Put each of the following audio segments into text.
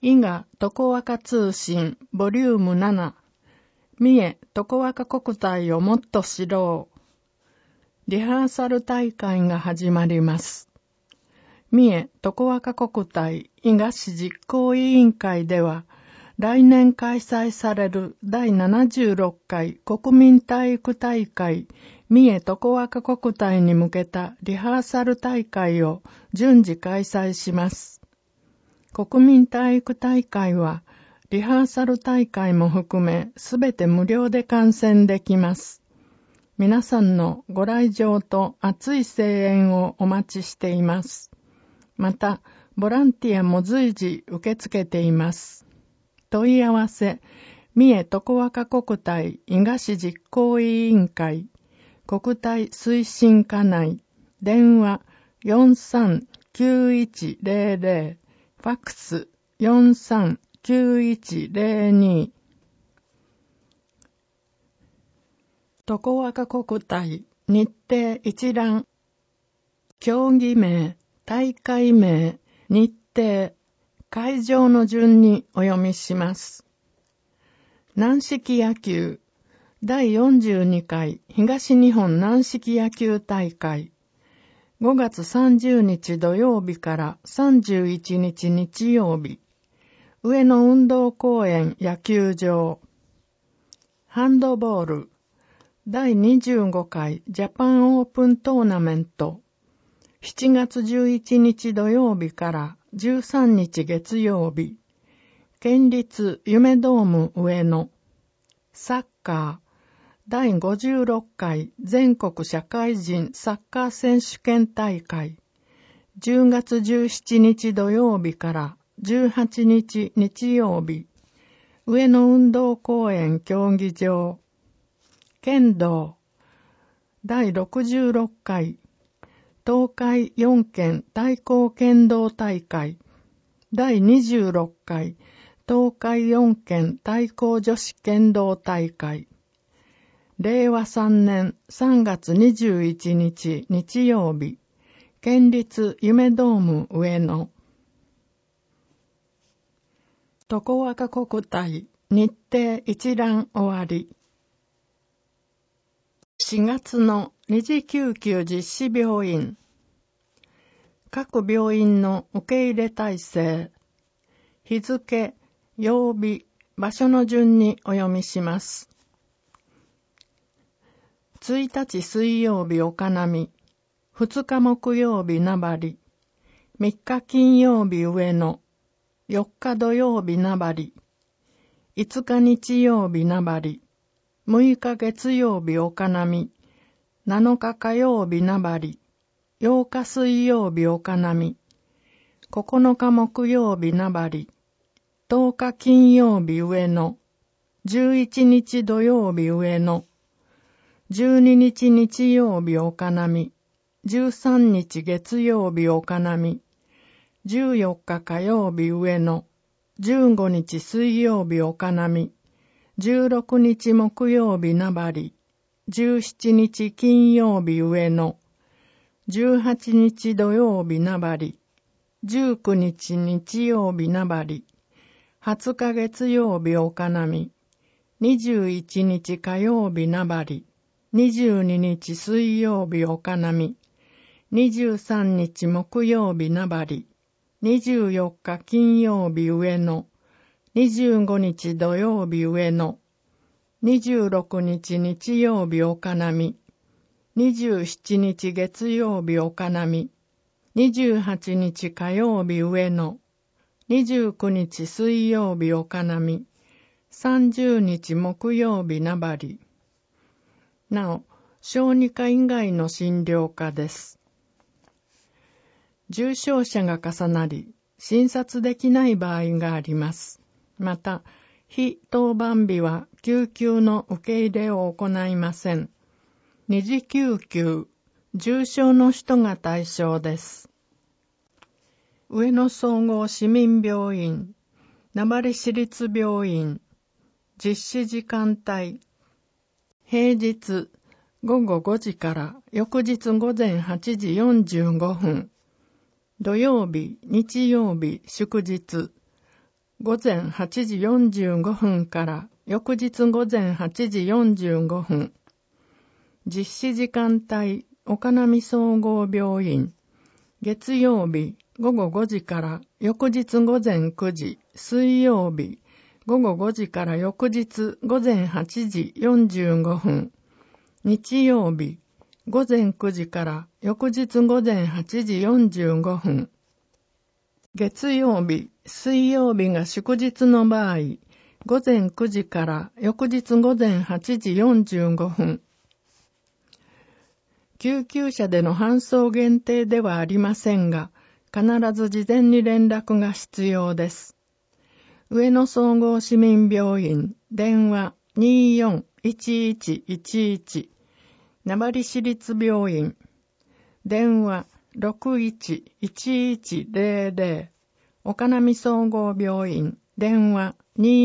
伊賀とこわか通信ボリューム7、三重とこわか国体をもっと知ろう。リハーサル大会が始まります。三重とこわか国体伊賀市実行委員会では、来年開催される第76回国民体育大会三重とこわか国体に向けたリハーサル大会を順次開催します。国民体育大会はリハーサル大会も含めすべて無料で観戦できます。皆さんのご来場と熱い声援をお待ちしています。また、ボランティアも随時受け付けています。問い合わせ、三重とこわか国体伊賀市実行委員会、国体推進課内、電話439100、ファックス439102。とこわか国体日程一覧、競技名、大会名、日程、会場の順にお読みします。軟式野球第42回東日本軟式野球大会、5月30日土曜日から31日日曜日、上野運動公園野球場。ハンドボール第25回ジャパンオープントーナメント、7月11日土曜日から13日月曜日、県立夢ドーム上野。サッカー第56回全国社会人サッカー選手権大会、10月17日土曜日から18日日曜日、上野運動公園競技場。剣道第66回東海4県対抗剣道大会、第26回東海4県対抗女子剣道大会、令和3年3月21日日曜日、県立夢ドーム上野。とこわか国体日程一覧終わり。4月の2次救急実施病院。各病院の受け入れ体制。日付、曜日、場所の順にお読みします。1日水曜日岡波、2日木曜日名張、3日金曜日上野、4日土曜日名張、5日日曜日名張、6日月曜日岡波、7日火曜日名張、8日水曜日岡波、9日木曜日名張、10日金曜日上野、11日土曜日上野、12日日曜日岡波、13日月曜日岡波、14日火曜日上野、15日水曜日岡波、16日木曜日名張、17日金曜日上野、18日土曜日名張、19日日曜日名張、20日月曜日岡波、21日火曜日名張、22日水曜日岡波、23日木曜日名張、24日金曜日上野、25日土曜日上野、26日日曜日岡波、27日月曜日岡波、28日火曜日上野、29日水曜日岡波、30日木曜日名張。なお、小児科以外の診療科です。重症者が重なり、診察できない場合があります。また、非当番日は救急の受け入れを行いません。二次救急、重症の人が対象です。上野総合市民病院、名張市立病院、実施時間帯、平日午後5時から翌日午前8時45分、土曜日、日曜日、祝日、 午前8時45分から翌日午前8時45分。実施時間帯、岡波総合病院。月曜日午後5時から翌日午前9時。水曜日午後5時から翌日午前8時45分。日曜日午前9時から翌日午前8時45分。月曜日、水曜日が祝日の場合、午前9時から翌日午前8時45分。救急車での搬送限定ではありませんが、必ず事前に連絡が必要です。上野総合市民病院、電話241111、名張市立病院、電話611100、岡波総合病院、電話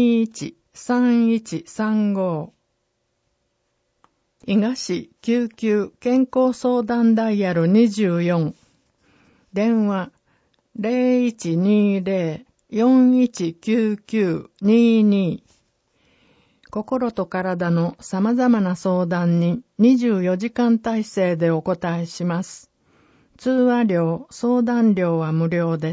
213135。伊賀市救急健康相談ダイヤル24、電話0120-419922。心と体の様々な相談に24時間体制でお答えします。通話料、相談料は無料です。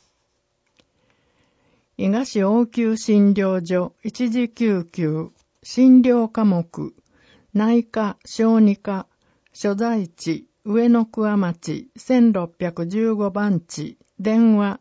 伊賀市応急診療所一時救急診療科目内科小児科所在地上野桑町1615番地電話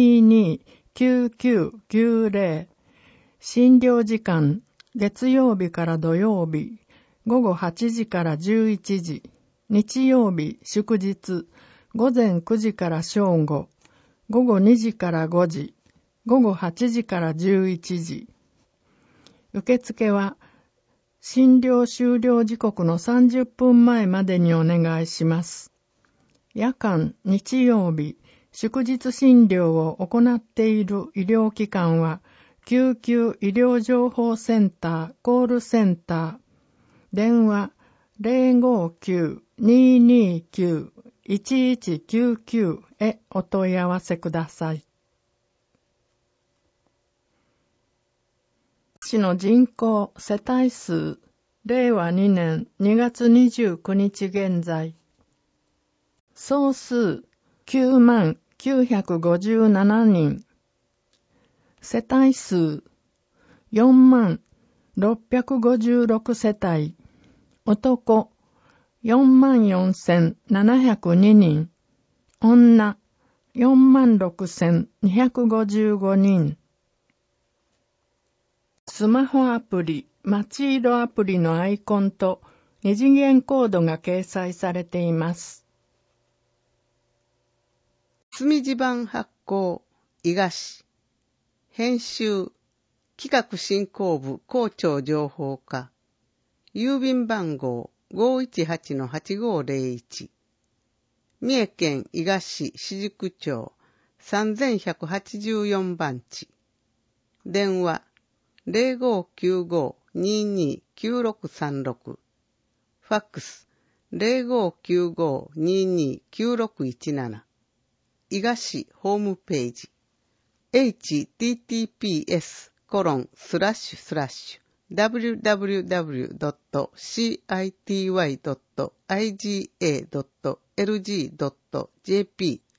229990。診療時間月曜日から土曜日午後8時から11時、日曜日祝日午前9時から正午、午後2時から5時、午後8時から11時。受付は診療終了時刻の30分前までにお願いします。夜間、日曜日、祝日診療を行っている医療機関は、救急医療情報センターコールセンター、電話059-229-1199へお問い合わせください。市の人口世帯数、令和2年2月29日現在、総数90,957人、世帯数40,656世帯、男44,702人、女46,255人。スマホアプリ、まちいろアプリのアイコンと二次元コードが掲載されています。 墨地版発行、伊賀市。編集、企画振興部校長情報課。郵便番号 518-8501。三重県伊賀市四宿町3184番地。電話0595-229636。ファックス0595-229617。伊賀市ホームページ https://www.city.iga.lg.jp